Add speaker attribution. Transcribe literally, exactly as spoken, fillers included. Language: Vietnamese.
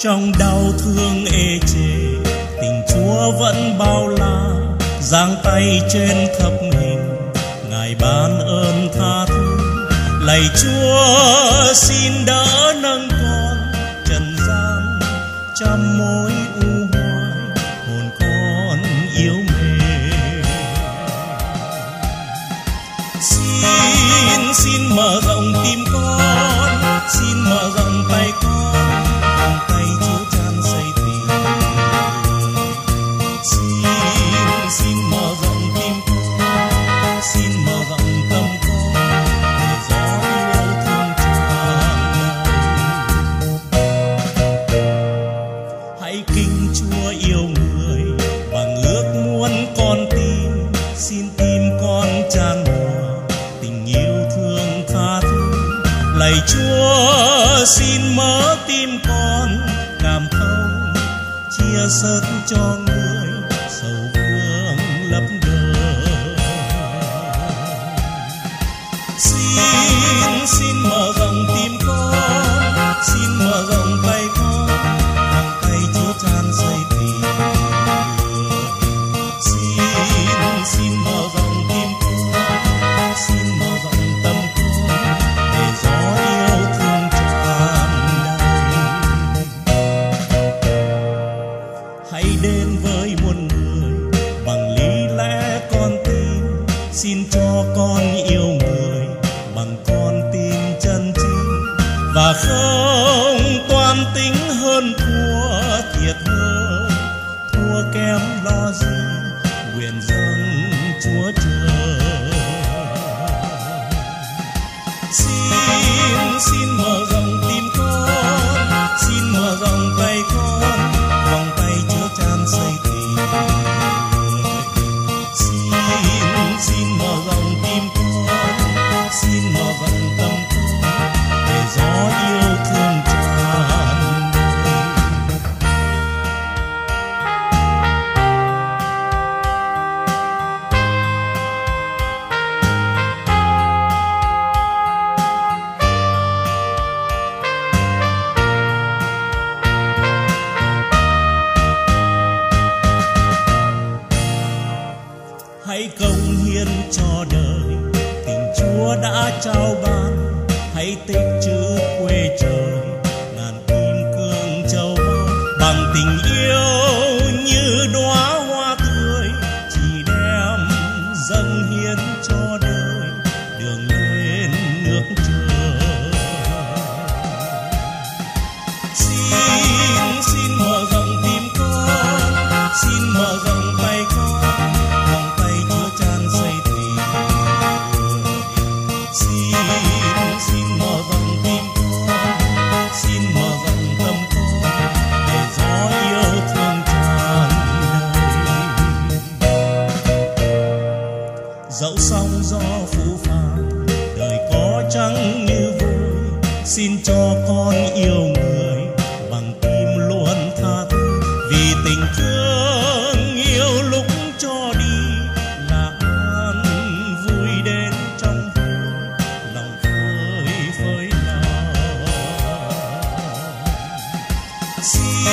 Speaker 1: trong đau thương ê chề, tình Chúa vẫn bao la, giang tay trên thập hình, Ngài ban ơn tha thứ. Lạy Chúa xin đỡ nâng con, trần gian trăm mối u hoài, hồn con yếu mềm. Xin xin mở rộng tim con, xin mở rộng tay con, vòng tay Chúa chan xây tình. Xin xin mở rộng tim con, xin mở rộng tâm con, để gió yêu thương tràn đầy. Hãy kính Chúa yêu người bằng ước muốn con tim, xin tim con tràn hòa tình yêu thương tha thứ. Lạy Chúa xin mở tim con, cảm thông chia sớt cho người sầu vương lấp đời. Xin xin mở rộng tim con, xin mở rộng tay con, vòng tay Chúa chan xây tình. Xin xin mở rộng tim con, xin mở rộng tâm con, để gió yêu thương tràn đầy. Hãy đến với muôn người bằng lý lẽ con tin, xin cho con yêu người bằng con tim chân chính, và không toan tính hơn thua thiệt hơn, thua kém lo gì nguyện dâng Chúa trời. Xin xin mở rộng tim con, xin mở rộng tay con, vòng tay Chúa chan xây tình. Xin xin mở rộng tim con, xin mở rộng tâm con, để gió yêu thương tràn đầy. Hãy cống hiến cho đời tình Chúa đã trao ban, hãy tích trữ quê trời ngàn kim cương châu báu, bằng tình yêu như đóa hoa tươi, chỉ đem dâng hiến cho đời đường lên nước trời. Xin xin mở rộng tim con, xin mở rộng tay con, vòng tay Chúa chan xây tình. Xin xin mở rộng tim con, xin mở rộng tâm con, để gió yêu thương tràn đầy. Dẫu sóng gió phũ phàng, đời có chẳng như vui, xin cho con yêu người bằng tim luôn tha thứ, vì tình thương yêu lúc cho đi là an vui đến trong vui, lòng phơi phới nào. Xin